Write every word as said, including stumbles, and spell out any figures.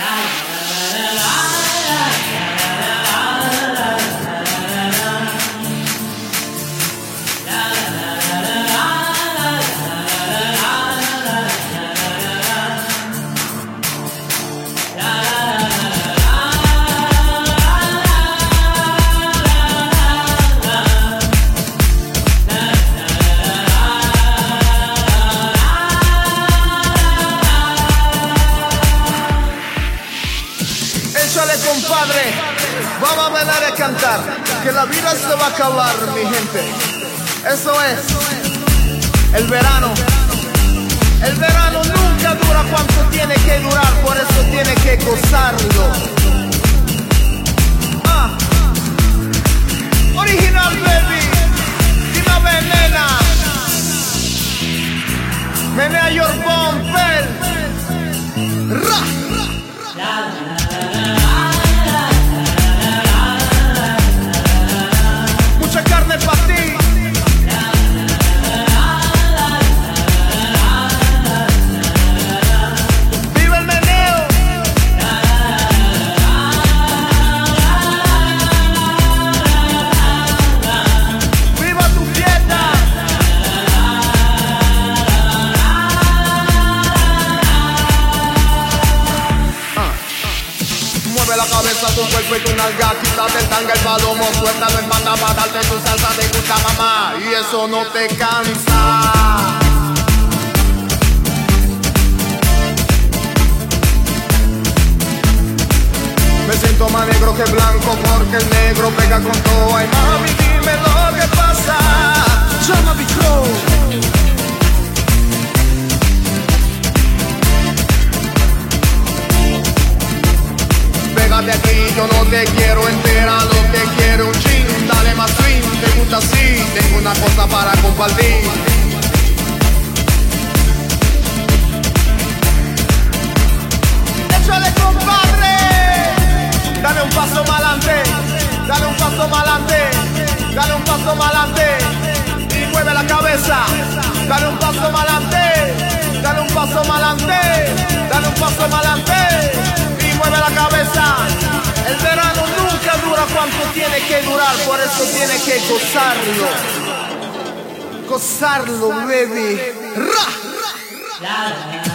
Échale, compadre, vamos a venir a cantar, que la vida se va a acabar, mi gente. Eso es el verano. El verano nunca dura cuanto tiene que durar, por eso tiene que gozarlo. Ah. Original, baby. Dime, venena. Menea your bumper. Ra. Mucha carne para ti. Viva el meneo. Viva tu fiesta. Mueve la cabeza, tu cuerpo y tu nalga. Quítate el tanga, el palomo, suéltalo en banda para darte tu salsa de gusta, mamá. Y eso no te cansa. Me siento más negro que blanco porque el negro pega con todo. Ay, mami, dime lo que pasa. Llama a mi flow. Pégate aquí, yo no te quiero entera, lo que quiero un chin. Dale más swing, te gusta así, tengo una cosa para compartir. Échale, compadre. Dale un paso más adelante, dale un paso más adelante, dale un paso más adelante y mueve la cabeza. Dale un paso más adelante, dale un paso más adelante, dale un paso más adelante y mueve la cabeza. El verano nunca dura cuanto tiene que durar, por eso tiene que gozarlo. Gozarlo, baby. Ra.